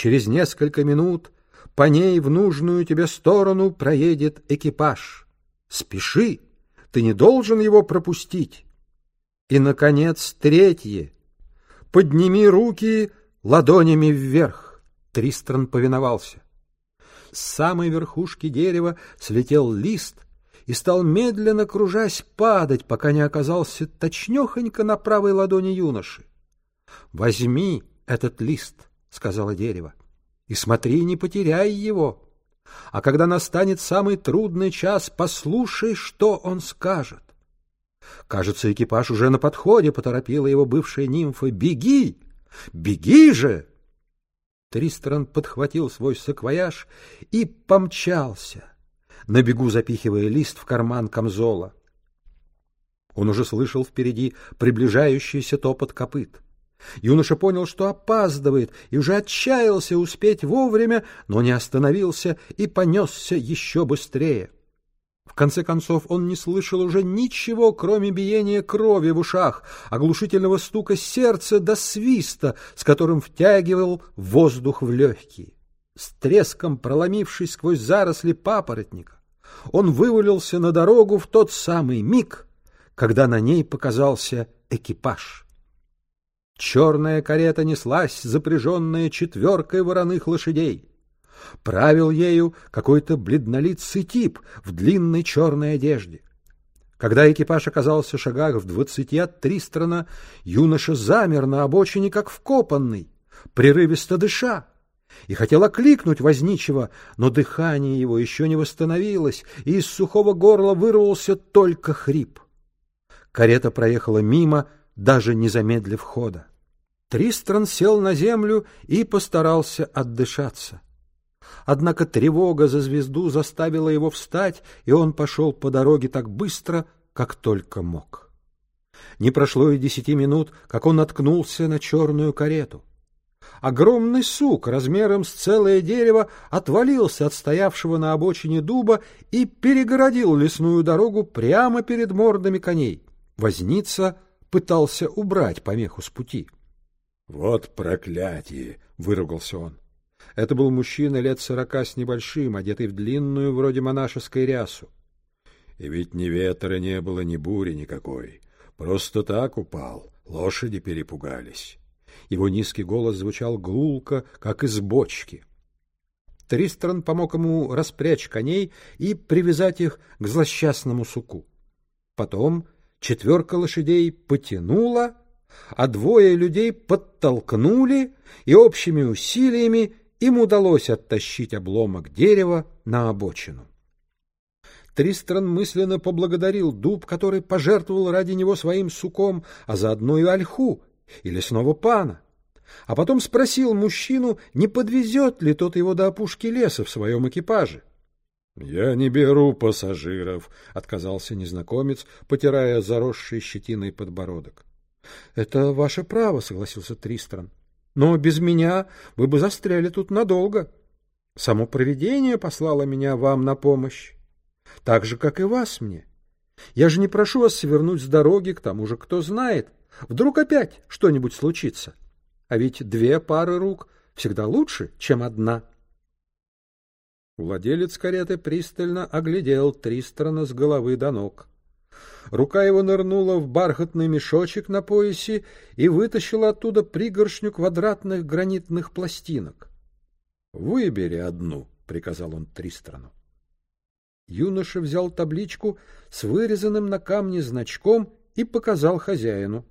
Через несколько минут по ней в нужную тебе сторону проедет экипаж. Спеши, ты не должен его пропустить. И, наконец, третье. Подними руки ладонями вверх. Тристран повиновался. С самой верхушки дерева слетел лист и стал, медленно кружась, падать, пока не оказался точнёхонько на правой ладони юноши. — Возьми этот лист, — сказала дерево, — и смотри, не потеряй его. А когда настанет самый трудный час, послушай, что он скажет. Кажется, экипаж уже на подходе, — поторопила его бывшая нимфа. — Беги! Беги же! Тристран подхватил свой саквояж и помчался, на бегу запихивая лист в карман камзола. Он уже слышал впереди приближающийся топот копыт. Юноша понял, что опаздывает, и уже отчаялся успеть вовремя, но не остановился и понесся еще быстрее. В конце концов он не слышал уже ничего, кроме биения крови в ушах, оглушительного стука сердца до свиста, с которым втягивал воздух в легкие. С треском проломившись сквозь заросли папоротника, он вывалился на дорогу в тот самый миг, когда на ней показался экипаж. Черная карета неслась, запряженная 4 вороных лошадей. Правил ею какой-то бледнолицый тип в длинной черной одежде. Когда экипаж оказался в шагах в 20 от Тристрана, юноша замер на обочине, как вкопанный, прерывисто дыша, и хотел окликнуть возничего, но дыхание его еще не восстановилось, и из сухого горла вырвался только хрип. Карета проехала мимо, даже не замедлив хода. Тристран сел на землю и постарался отдышаться. Однако тревога за звезду заставила его встать, и он пошел по дороге так быстро, как только мог. Не прошло и 10 минут, как он наткнулся на черную карету. Огромный сук размером с целое дерево отвалился от стоявшего на обочине дуба и перегородил лесную дорогу прямо перед мордами коней. Возница пытался убрать помеху с пути. — Вот проклятие! — выругался он. Это был мужчина лет 40 с небольшим, одетый в длинную, вроде монашеской, рясу. И ведь ни ветра не было, ни бури никакой. Просто так упал, лошади перепугались. Его низкий голос звучал гулко, как из бочки. Тристран помог ему распрячь коней и привязать их к злосчастному суку. Потом 4 лошадей потянуло, а 2 людей подтолкнули, и общими усилиями им удалось оттащить обломок дерева на обочину. Тристран мысленно поблагодарил дуб, который пожертвовал ради него своим суком, а заодно и ольху, и лесного пана. А потом спросил мужчину, не подвезет ли тот его до опушки леса в своем экипаже. — Я не беру пассажиров, — отказался незнакомец, потирая заросший щетиной подбородок. — Это ваше право, — согласился Тристран. — Но без меня вы бы застряли тут надолго. Само провидение послало меня вам на помощь, так же, как и вас мне. Я же не прошу вас свернуть с дороги, к тому же, кто знает, вдруг опять что-нибудь случится. А ведь 2 пары рук всегда лучше, чем 1. Владелец кареты пристально оглядел Тристрана с головы до ног. Рука его нырнула в бархатный мешочек на поясе и вытащила оттуда пригоршню квадратных гранитных пластинок. — Выбери одну, — приказал он Тристрану. Юноша взял табличку с вырезанным на камне значком и показал хозяину.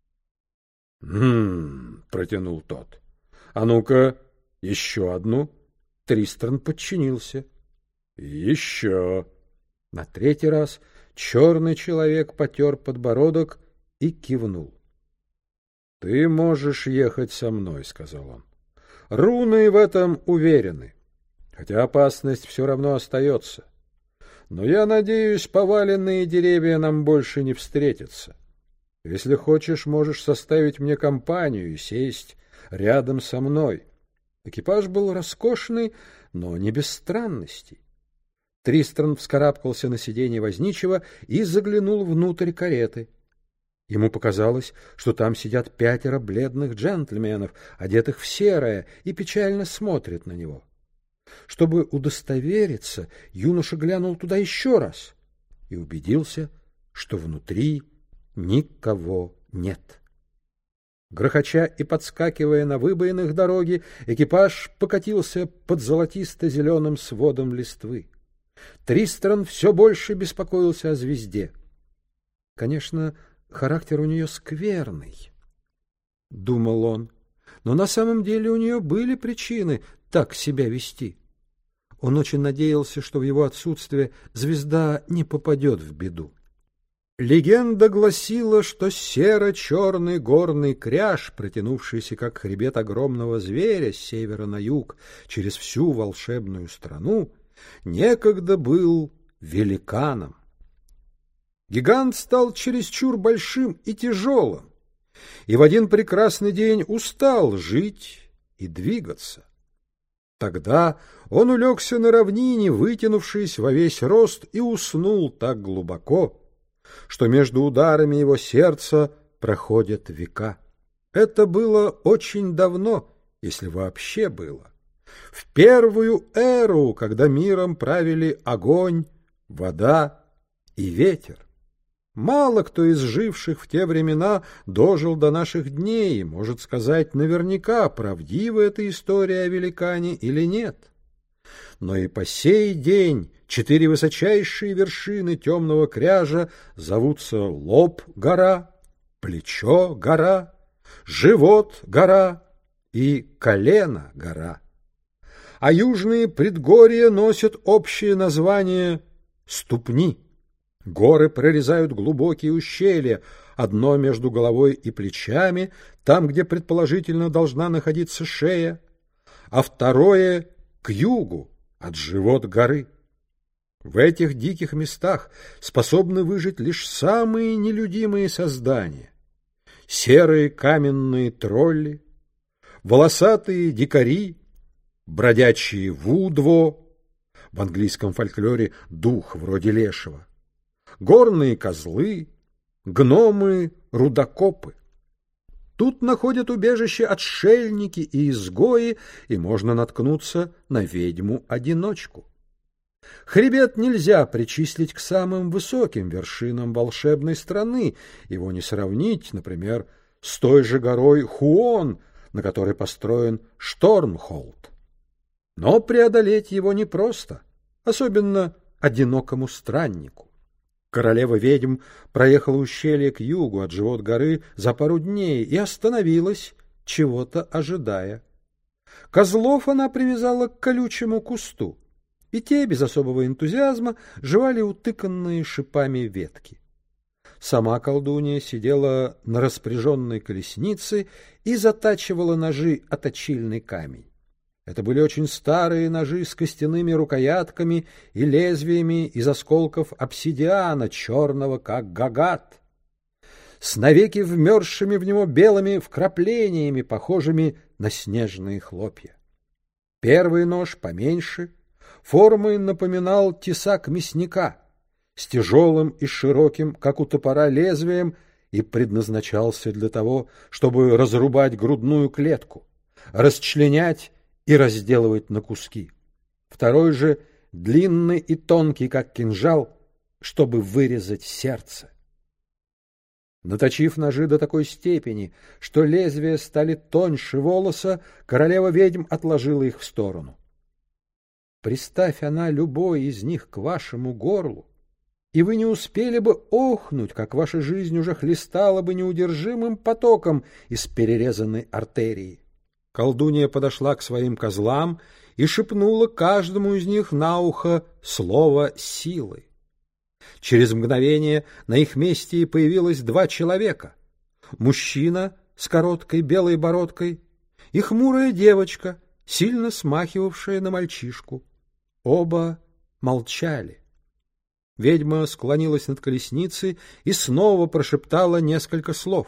— протянул тот. — А ну-ка, еще одну. Тристран подчинился. — Еще. На 3-й раз черный человек потер подбородок и кивнул. — Ты можешь ехать со мной, — сказал он. — Руны в этом уверены, хотя опасность все равно остается. Но я надеюсь, поваленные деревья нам больше не встретятся. Если хочешь, можешь составить мне компанию и сесть рядом со мной. Экипаж был роскошный, но не без странностей. Тристран вскарабкался на сиденье возничего и заглянул внутрь кареты. Ему показалось, что там сидят 5 бледных джентльменов, одетых в серое, и печально смотрят на него. Чтобы удостовериться, юноша глянул туда еще раз и убедился, что внутри никого нет. Грохоча и подскакивая на выбоинах дороги, экипаж покатился под золотисто-зеленым сводом листвы. Тристран все больше беспокоился о звезде. Конечно, характер у нее скверный, — думал он, но на самом деле у нее были причины так себя вести. Он очень надеялся, что в его отсутствие звезда не попадет в беду. Легенда гласила, что серо-черный горный кряж, протянувшийся как хребет огромного зверя с севера на юг через всю волшебную страну, некогда был великаном. Гигант стал чересчур большим и тяжелым, и в один прекрасный день устал жить и двигаться. Тогда он улегся на равнине, вытянувшись во весь рост, и уснул так глубоко, что между ударами его сердца проходят века. Это было очень давно, если вообще было, в первую эру, когда миром правили огонь, вода и ветер. Мало кто из живших в те времена дожил до наших дней и может сказать наверняка, правдива эта история о великане или нет. Но и по сей день 4 высочайшие вершины темного кряжа зовутся Лоб-гора, Плечо-гора, Живот-гора и Колено-гора. А южные предгорья носят общее название Ступни. Горы прорезают глубокие ущелья, одно между головой и плечами, там, где предположительно должна находиться шея, а второе к югу, от Живот горы. В этих диких местах способны выжить лишь самые нелюдимые создания. Серые каменные тролли, волосатые дикари, бродячие вудво, в английском фольклоре дух вроде лешего, горные козлы, гномы-рудокопы. Тут находят убежище отшельники и изгои, и можно наткнуться на ведьму-одиночку. Хребет нельзя причислить к самым высоким вершинам волшебной страны, его не сравнить, например, с той же горой Хуон, на которой построен Штормхолд. Но преодолеть его непросто, особенно одинокому страннику. Королева-ведьм проехала ущелье к югу от Живот горы за пару дней и остановилась, чего-то ожидая. Козлов она привязала к колючему кусту, и те, без особого энтузиазма, жевали утыканные шипами ветки. Сама колдунья сидела на распряженной колеснице и затачивала ножи о точильный камень. Это были очень старые ножи с костяными рукоятками и лезвиями из осколков обсидиана, черного, как гагат, с навеки вмерзшими в него белыми вкраплениями, похожими на снежные хлопья. Первый нож поменьше, формой напоминал тесак мясника, с тяжелым и широким, как у топора, лезвием, и предназначался для того, чтобы разрубать грудную клетку, расчленять и разделывать на куски. Второй же длинный и тонкий, как кинжал, чтобы вырезать сердце. Наточив ножи до такой степени, что лезвия стали тоньше волоса, королева-ведьм отложила их в сторону. Приставь она любой из них к вашему горлу, и вы не успели бы охнуть, как ваша жизнь уже хлестала бы неудержимым потоком из перерезанной артерии. Колдунья подошла к своим козлам и шепнула каждому из них на ухо слово силы. Через мгновение на их месте появилось 2 человека. Мужчина с короткой белой бородкой и хмурая девочка, сильно смахивавшая на мальчишку. Оба молчали. Ведьма склонилась над колесницей и снова прошептала несколько слов.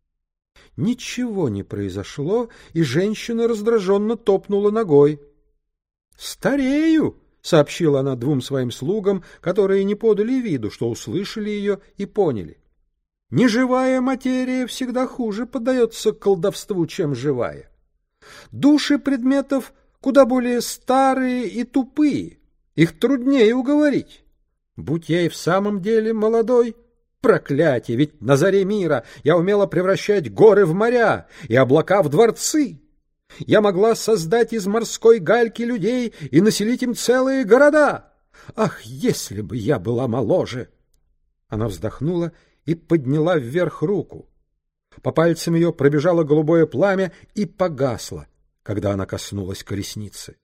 Ничего не произошло, и женщина раздраженно топнула ногой. «Старею!» — сообщила она 2 своим слугам, которые не подали виду, что услышали ее и поняли. Неживая материя всегда хуже поддается колдовству, чем живая. Души предметов куда более старые и тупые, их труднее уговорить. Будь я и в самом деле молодой, проклятие, ведь на заре мира я умела превращать горы в моря и облака в дворцы. Я могла создать из морской гальки людей и населить им целые города. Ах, если бы я была моложе! Она вздохнула и подняла вверх руку. По пальцам ее пробежало голубое пламя и погасло, когда она коснулась колесницы.